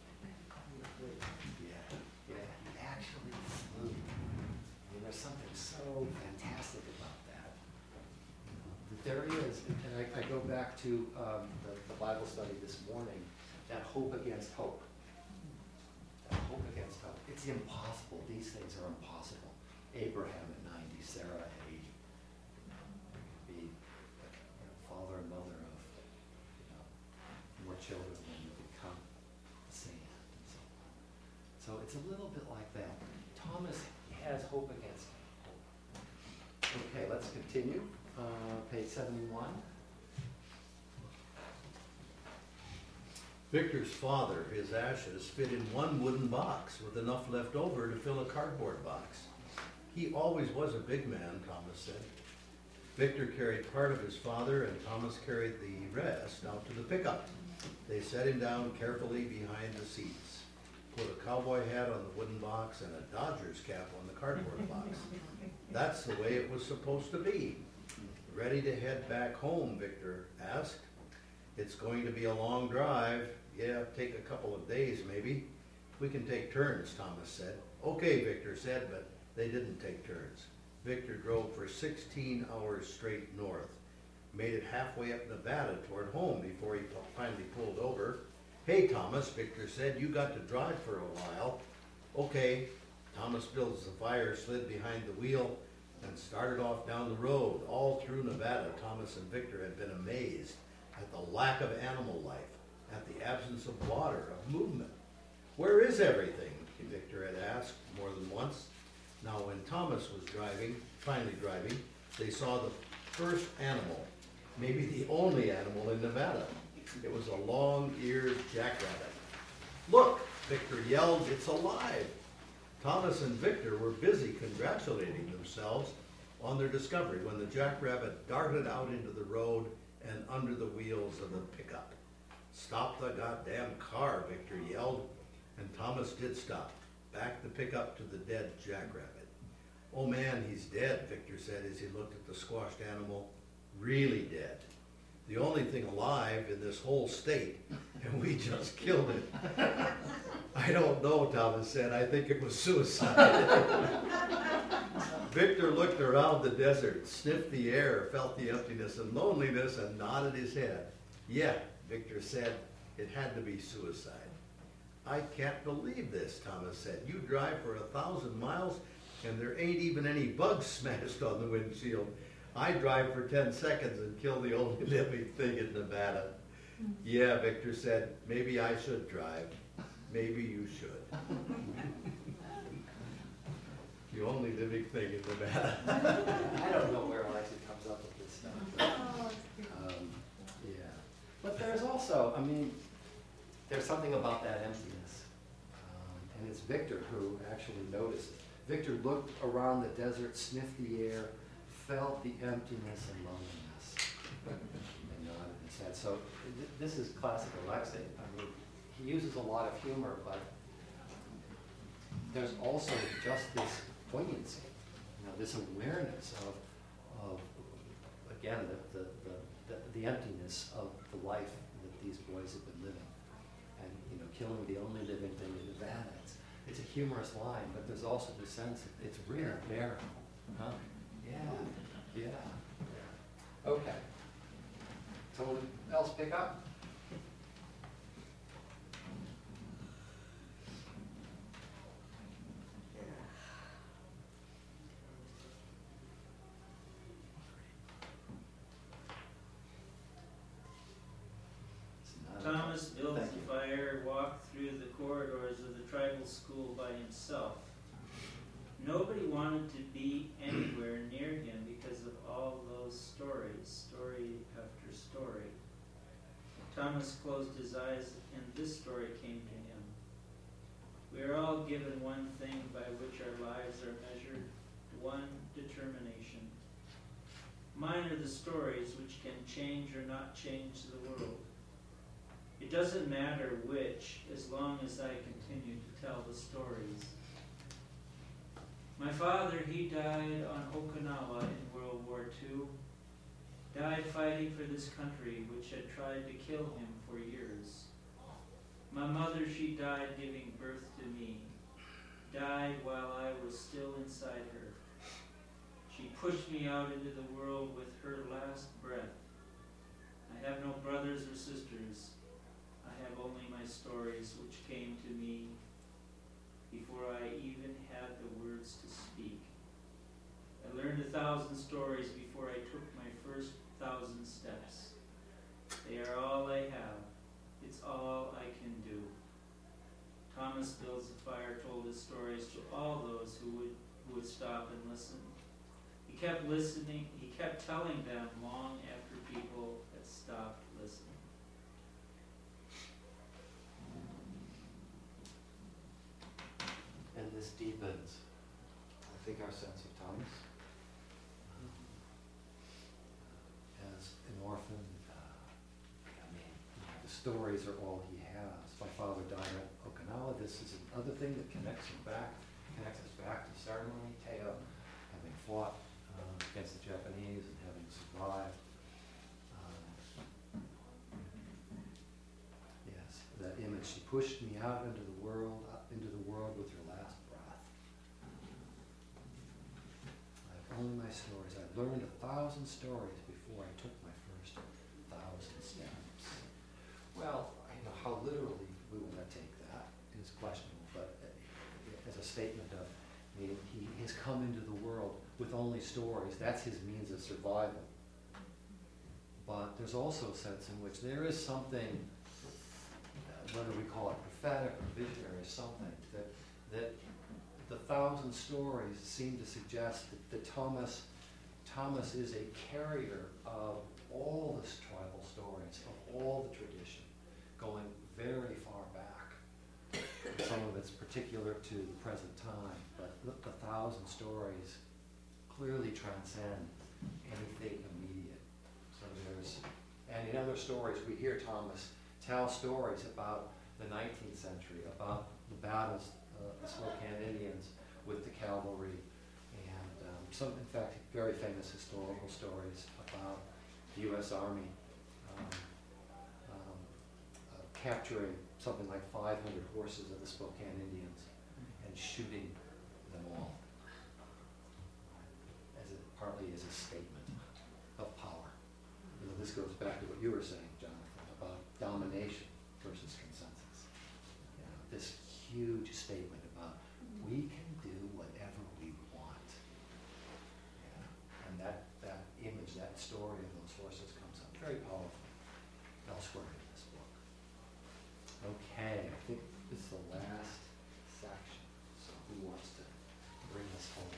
Yeah, he actually flew. I mean, there's something so fantastic about that. There is, and I go back to the Bible study this morning, that hope against hope. That hope against hope. It's impossible. These things are impossible. Abraham at 90, Sarah at 80. Be father and mother of more children than you could count the sand and so on. So it's a little bit like that. Thomas has hope against hope. Okay, let's continue. Page 71. Victor's father, his ashes, fit in one wooden box with enough left over to fill a cardboard box. He always was a big man, Thomas said. Victor carried part of his father, and Thomas carried the rest out to the pickup. They set him down carefully behind the seats, put a cowboy hat on the wooden box and a Dodgers cap on the cardboard box. That's the way it was supposed to be. "Ready to head back home?" Victor asked. "It's going to be a long drive. Yeah, take a couple of days maybe. We can take turns," Thomas said. "Okay," Victor said, but they didn't take turns. Victor drove for 16 hours straight north, made it halfway up Nevada toward home before he finally pulled over. "Hey, Thomas," Victor said, "you got to drive for a while." "Okay." Thomas Builds the Fire slid behind the wheel and started off down the road. All through Nevada, Thomas and Victor had been amazed at the lack of animal life, at the absence of water, of movement. Where is everything? Victor had asked more than once. Now when Thomas was finally driving, they saw the first animal, maybe the only animal in Nevada. It was a long-eared jackrabbit. Look, Victor yelled, it's alive. Thomas and Victor were busy congratulating themselves on their discovery when the jackrabbit darted out into the road and under the wheels of the pickup. Stop the goddamn car, Victor yelled, and Thomas did stop. Backed the pickup to the dead jackrabbit. Oh man, he's dead, Victor said as he looked at the squashed animal. Really dead. The only thing alive in this whole state, and we just killed it. I don't know, Thomas said. I think it was suicide. Victor looked around the desert, sniffed the air, felt the emptiness and loneliness, and nodded his head. Yeah, Victor said, it had to be suicide. I can't believe this, Thomas said. You drive for 1,000 miles and there ain't even any bugs smashed on the windshield. I drive for 10 seconds and kill the only living thing in Nevada. Yeah, Victor said, maybe I should drive. Maybe you should. The only living thing in Nevada. I don't know where Alexi comes up with this stuff. Yeah. But there's also, I mean, there's something about that emptiness. And it's Victor who actually noticed it. Victor looked around the desert, sniffed the air, felt the emptiness and loneliness, and nodded his head. So this is classic Alexi. I mean, he uses a lot of humor, but there's also just this poignancy, this awareness of again, the emptiness of the life that these boys have been living, and killing the only living thing in Nevada. It's a humorous line, but there's also the sense that it's really barren, huh? Yeah. Okay. Someone else pick up? Thomas builds Thank you. a fire, walked through the corridors of the tribal school by himself. Nobody wanted to be anywhere near him because of all those stories, story after story. Thomas closed his eyes and this story came to him. We are all given one thing by which our lives are measured, one determination. Mine are the stories which can change or not change the world. It doesn't matter which, as long as I continue to tell the stories. My father, he died on Okinawa in World War II. Died fighting for this country which had tried to kill him for years. My mother, she died giving birth to me. Died while I was still inside her. She pushed me out into the world with her last breath. I have no brothers or sisters. I have only my stories which came to me before I even had the words to speak. I learned 1,000 stories before I took my first 1,000 steps. They are all I have. It's all I can do. Thomas builds a fire, told his stories to all those who would stop and listen. He kept listening, he kept telling them long after people had stopped listening. And this deepens, I think, our sense of Thomas. As an orphan, the stories are all he has. My father died at Okinawa. This is another thing that connects us back to ceremony. Teo having fought against the Japanese and having survived. Yes, that image. She pushed me out into the world with her last breath. I have only my stories. I learned 1,000 stories before I took my first 1,000 steps. Well, how literally we want to take that is questionable, but as a statement of, he has come into the world with only stories. That's his means of survival. but there's also a sense in which there is something, whether we call it prophetic or visionary, something that the 1,000 stories seem to suggest that Thomas is a carrier of all the tribal stories, of all the tradition, going very far back. Some of it's particular to the present time, but the 1,000 stories clearly transcend anything immediate. So and in other stories, we hear Thomas tell stories about the 19th century, about the battles, the Spokane Indians with the cavalry, and some, in fact, very famous historical stories about the U.S. Army capturing something like 500 horses of the Spokane Indians and shooting them all, partly as a statement of power. This goes back to what you were saying, Jonathan, about domination versus consensus. This huge statement about we can do whatever we want. And that image, that story of those horses comes up very powerfully elsewhere in this book. Okay, I think this is the last section. So who wants to bring us home?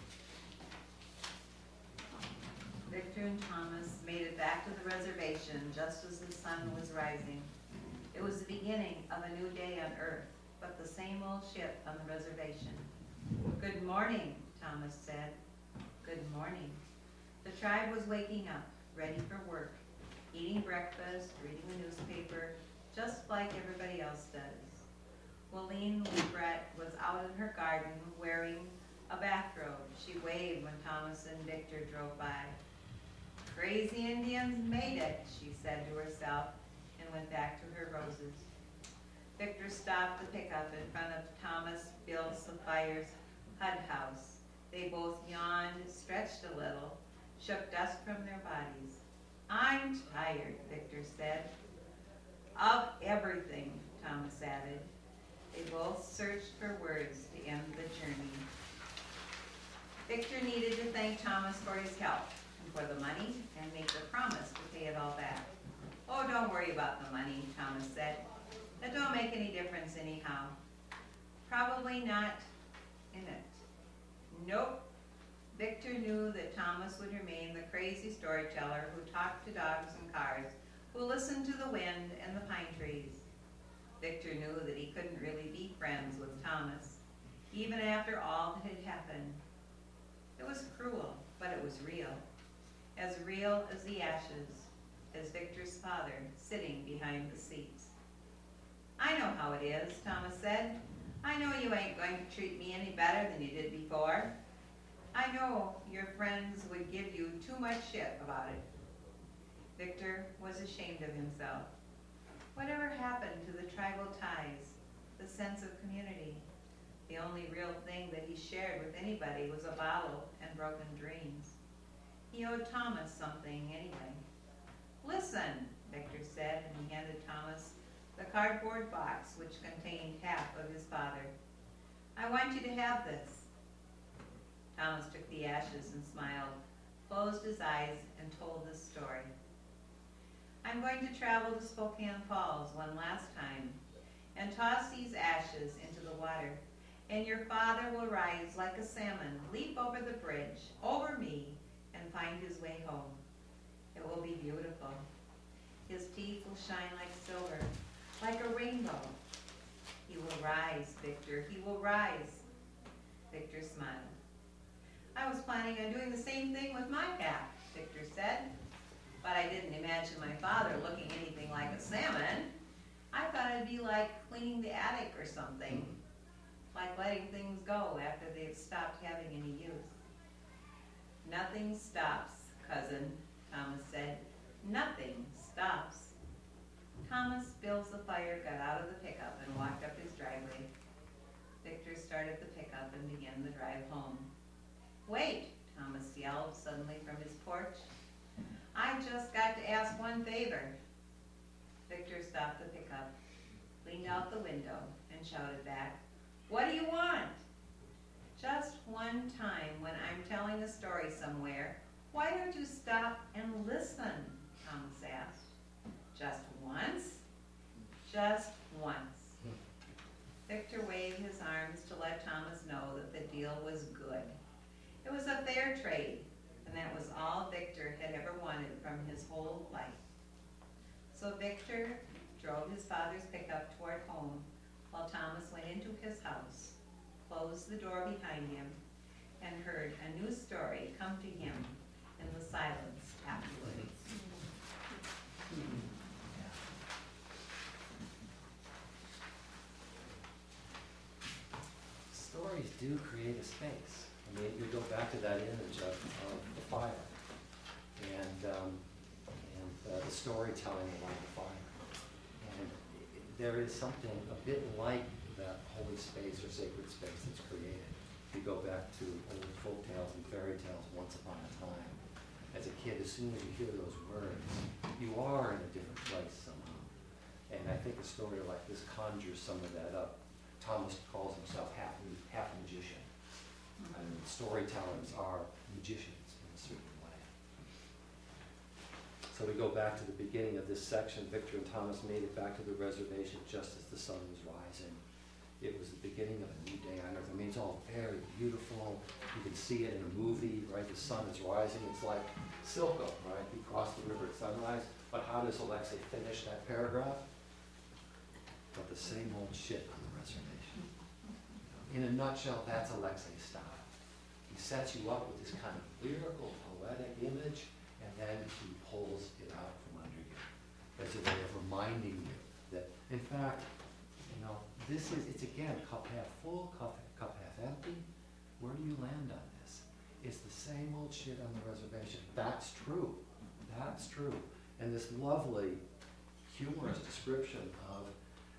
Victor and Thomas made it back to the reservation just as the sun was rising. It was the beginning of a new day on Earth, but the same old ship on the reservation. "Good morning," Thomas said. "Good morning." The tribe was waking up, ready for work, eating breakfast, reading the newspaper, just like everybody else does. Willeen Lebret was out in her garden wearing a bathrobe. She waved when Thomas and Victor drove by. "Crazy Indians made it," she said to herself, and went back to her roses. Victor stopped the pickup in front of Thomas Bill Safire's HUD house. They both yawned, stretched a little, shook dust from their bodies. "I'm tired," Victor said. "Of everything," Thomas added. They both searched for words to end the journey. Victor needed to thank Thomas for his help and for the money and make the promise to pay it all back. "Oh, don't worry about the money," Thomas said. "It don't make any difference anyhow." "Probably not in it." Nope. Victor knew that Thomas would remain the crazy storyteller who talked to dogs and cars, who listened to the wind and the pine trees. Victor knew that he couldn't really be friends with Thomas, even after all that had happened. It was cruel, but it was real as the ashes, as Victor's father sitting behind the seats. "I know how it is," Thomas said. "I know you ain't going to treat me any better than you did before. I know your friends would give you too much shit about it." Victor was ashamed of himself. Whatever happened to the tribal ties, the sense of community? The only real thing that he shared with anybody was a bottle and broken dreams. He owed Thomas something anyway. "Listen," Victor said, and he handed Thomas the cardboard box which contained half of his father. "I want you to have this." Thomas took the ashes and smiled, closed his eyes, and told this story. "I'm going to travel to Spokane Falls one last time and toss these ashes into the water, and your father will rise like a salmon, leap over the bridge, over me, and find his way home. It will be beautiful. His teeth will shine like silver, like a rainbow. He will rise, Victor, he will rise." Victor smiled. "I was planning on doing the same thing with my pack," Victor said. "But I didn't imagine my father looking anything like a salmon. I thought it'd be like cleaning the attic or something, like letting things go after they've stopped having any use." "Nothing stops, cousin," Thomas said. "Nothing stops." Thomas builds the fire, got out of the pickup, and walked up his driveway. Victor started the pickup and began the drive home. "Wait," Thomas yelled suddenly from his porch. "I just got to ask one favor." Victor stopped the pickup, leaned out the window, and shouted back, "What do you want?" "Just one time when I'm telling a story somewhere, why don't you stop and listen?" Thomas asked. Just once? Just once. Victor waved his arms to let Thomas know that the deal was good. It was a fair trade, and that was all Victor had ever wanted from his whole life. So Victor drove his father's pickup toward home while Thomas went into his house, closed the door behind him, and heard a new story come to him in the silence afterwards. Stories do create a space. I mean, you go back to that image of the fire and the storytelling around the fire. And there is something a bit like that holy space or sacred space that's created. You go back to old folk tales and fairy tales, once upon a time. As a kid, as soon as you hear those words, you are in a different place somehow. And I think a story like this conjures some of that up. Thomas calls himself half magician. And storytellers are magicians in a certain way. So we go back to the beginning of this section. Victor and Thomas made it back to the reservation just as the sun was rising. It was the beginning of a new day on earth. I mean, it's all very beautiful. You can see it in a movie, right? The sun is rising. It's like Silco, right? He crossed the river at sunrise. But how does Alexei finish that paragraph? But the same old shit on the reservation. In a nutshell, that's Alexei's style. He sets you up with this kind of lyrical, poetic image, and then he pulls it out from under you as a way of reminding you that, in fact, it's again, cup half full, cup half empty. Where do you land on this? It's the same old shit on the reservation. That's true. That's true. And this lovely, humorous description of,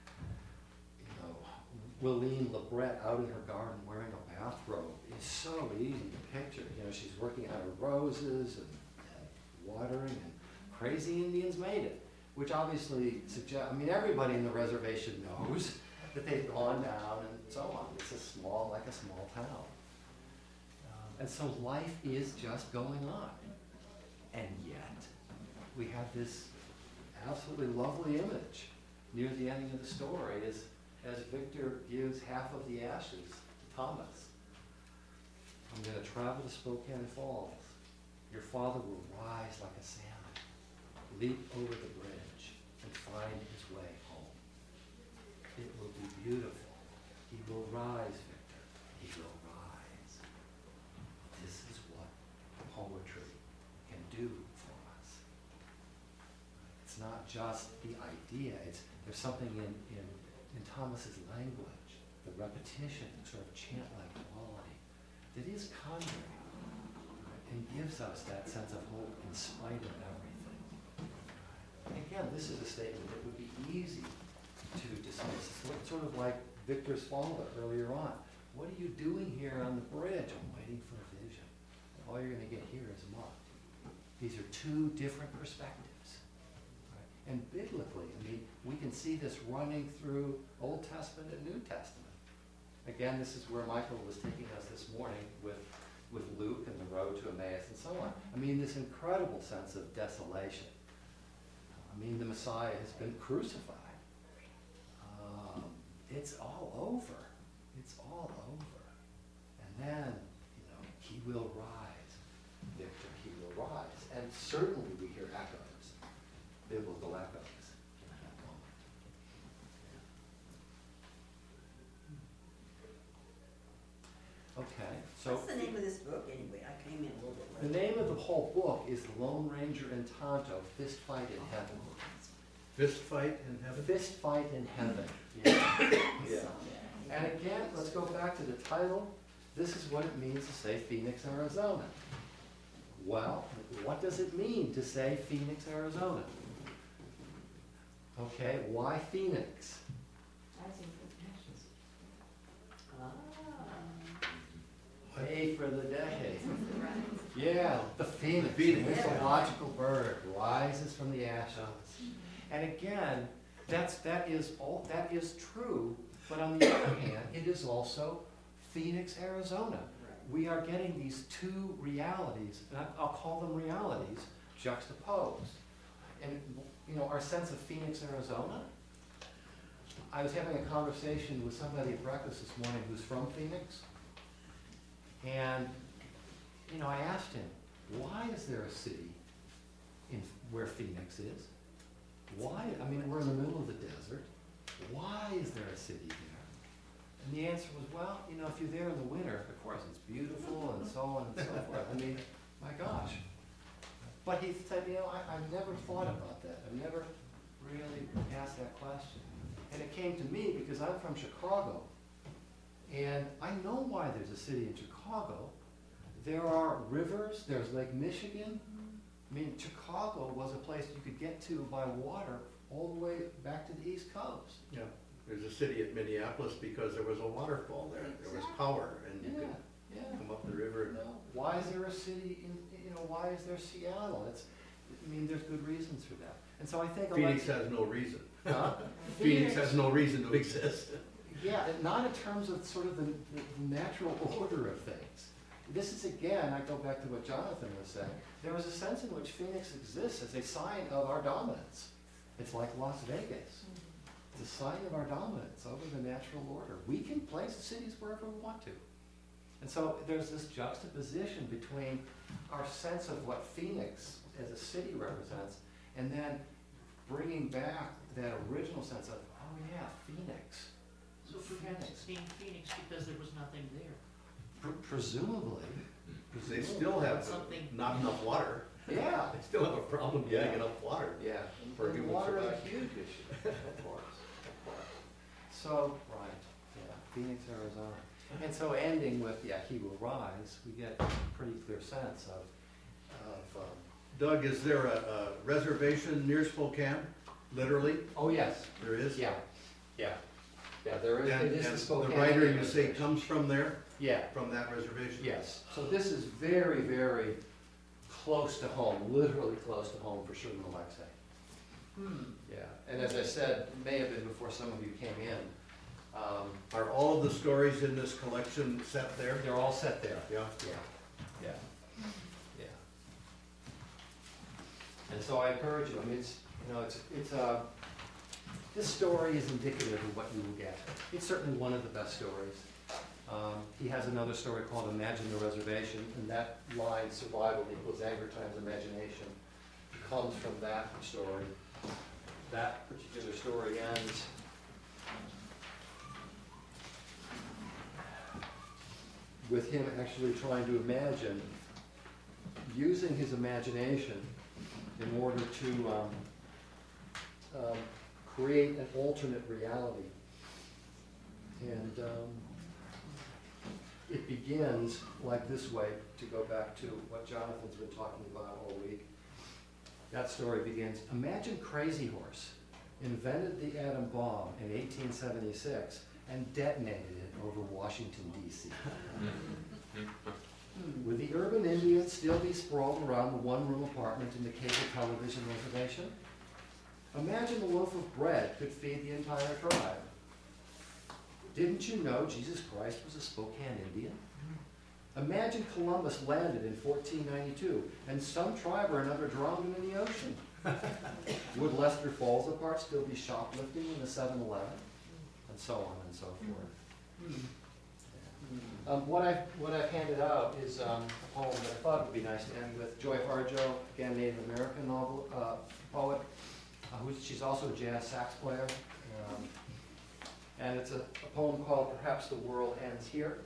Willeen Lebret out in her garden wearing a bathrobe is so easy to picture. She's working out her roses and watering, and crazy Indians made it, which obviously suggests, everybody in the reservation knows that they've gone down and so on. It's like a small town. And so life is just going on. And yet, we have this absolutely lovely image near the ending of the story as Victor gives half of the ashes to Thomas. I'm going to travel to Spokane Falls. Your father will rise like a salmon, leap over the bridge, and find his way home. It will be beautiful. He will rise, Victor. He will rise. This is what poetry can do for us. It's not just the idea. There's something in Thomas's language, the repetition, sort of chant-like quality, that is conjuring, right, and gives us that sense of hope in spite of everything. Right. Again, this is a statement that would be easy to dismiss. It's sort of like Victor's father earlier on. What are you doing here on the bridge? I'm waiting for a vision. And all you're going to get here is muck. These are two different perspectives. Right? And biblically, we can see this running through Old Testament and New Testament. Again, this is where Michael was taking us this morning with Luke and the road to Emmaus and so on. This incredible sense of desolation. The Messiah has been crucified. It's all over. It's all over. And then, he will rise. Victor, he will rise. And certainly we hear echoes, biblical echoes. Okay, so What's the name of this book anyway? I came in a little bit the late. name of the whole book is Lone Ranger and Tonto, Fist Fight in Heaven. Fist fight in heaven? Fist Fight in Heaven. Yeah. Yeah. And again, let's go back to the title. This is what it means to say Phoenix, Arizona. Well, what does it mean to say Phoenix, Arizona? Okay, why Phoenix? A for the day. Yeah, the phoenix, the mythological bird, rises from the ashes. And again, that is true, but on the other hand, it is also Phoenix, Arizona. We are getting these two realities, and I'll call them realities, juxtaposed. And, you know, our sense of Phoenix, Arizona, I was having a conversation with somebody at breakfast this morning who's from Phoenix. And, you know, I asked him, why is there a city in where Phoenix is? Why, I mean, we're in the middle of the desert. Why is there a city there? And the answer was, well, you know, if you're there in the winter, of course, it's beautiful and so on and so forth. I mean, my gosh. But he said, you know, I've never thought about that. I've never really asked that question. And it came to me because I'm from Chicago. And I know why there's a city in Chicago. There are rivers, there's Lake Michigan. I mean, Chicago was a place you could get to by water all the way back to the East Coast. Yeah, there's a city at Minneapolis because there was a waterfall there. There was power and you could Yeah. come up the river. No. Why is there a city in, you know, why is there Seattle? I mean, there's good reasons for that. And so I think. Phoenix has no reason. Huh? Phoenix has no reason to exist. Yeah, and not in terms of sort of the natural order of things. This is, again, I go back to what Jonathan was saying. There is a sense in which Phoenix exists as a sign of our dominance. It's like Las Vegas. It's a sign of our dominance over the natural order. We can place cities wherever we want to. And so there's this juxtaposition between our sense of what Phoenix as a city represents, and then bringing back that original sense of, oh yeah, Phoenix. So perhaps it's named Phoenix because there was nothing there. Presumably. They still have Something. not enough water. Yeah. They still have a problem getting enough water. Yeah. For And human water is a survival. huge issue, of course. So, right, yeah, Phoenix, Arizona. And so ending with, yeah, he will rise, we get a pretty clear sense of Doug, is there a reservation near Spokane? Literally? oh, yes, There is? yeah, yeah. Yeah, there is, And, it is the and Spokane. the writer Indian you say Reservation. comes from there, Yeah, from that reservation? yes. So this is very, very close to home, literally close to home for Sherman Alexei. Yeah, and as I said, it may have been before some of you came in. Are all of the stories in this collection set there? They're all set there. Yeah. Yeah, yeah. And so I encourage you, I mean, it's, you know, this story is indicative of what you will get. It's certainly one of the best stories. He has another story called Imagine the Reservation, and that line, survival equals anger times imagination, comes from that story. That particular story ends with him actually trying to imagine, using his imagination in order to create an alternate reality. And it begins like this way, to go back to what Jonathan's been talking about all week. That story begins, imagine Crazy Horse invented the atom bomb in 1876 and detonated it over Washington, D.C. Would the urban Indians still be sprawled around the one-room apartment in the cable television reservation? Imagine a loaf of bread could feed the entire tribe. Didn't you know Jesus Christ was a Spokane Indian? Imagine Columbus landed in 1492 and some tribe or another drowned him in the ocean. Would Lester Falls Apart still be shoplifting in the 7-Eleven? And so on and so forth. What I've handed out is a poem that I thought would be nice to end with. Joy Harjo, again, Native American poet, she's also a jazz sax player. And it's a poem called Perhaps the World Ends Here.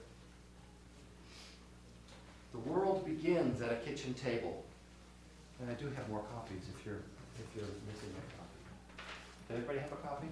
The world begins at a kitchen table. And I do have more copies if you're missing a copy. Does everybody have a copy?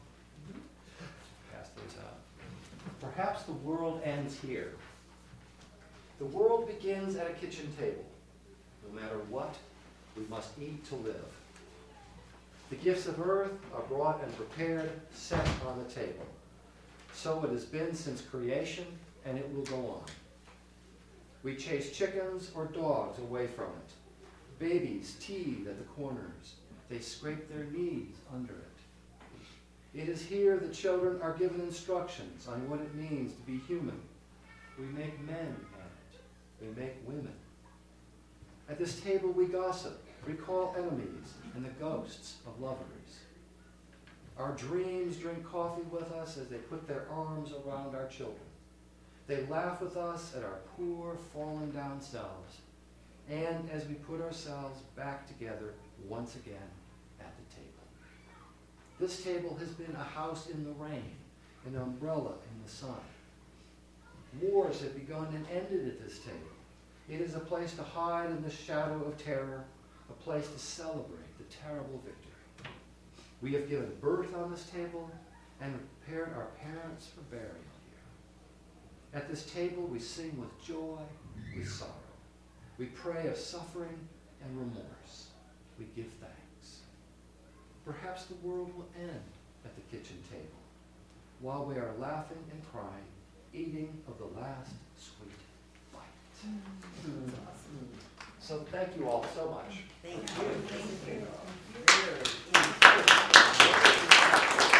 Pass those out. Perhaps the world ends here. The world begins at a kitchen table. No matter what, we must eat to live. The gifts of earth are brought and prepared, set on the table. So it has been since creation, and it will go on. We chase chickens or dogs away from it. Babies teethe at the corners. They scrape their knees under it. It is here the children are given instructions on what it means to be human. We make men at it. We make women. At this table we gossip, recall enemies and the ghosts of loveries. Our dreams drink coffee with us as they put their arms around our children. They laugh with us at our poor, fallen down selves, and as we put ourselves back together once again at the table. This table has been a house in the rain, an umbrella in the sun. Wars have begun and ended at this table. It is a place to hide in the shadow of terror, a place to celebrate the terrible victory. We have given birth on this table and prepared our parents for burial here. At this table we sing with joy, with sorrow. We pray of suffering and remorse. We give thanks. Perhaps the world will end at the kitchen table while we are laughing and crying, eating of the last sweet bite. So thank you all so much. Thank you. Thank you. Very interesting.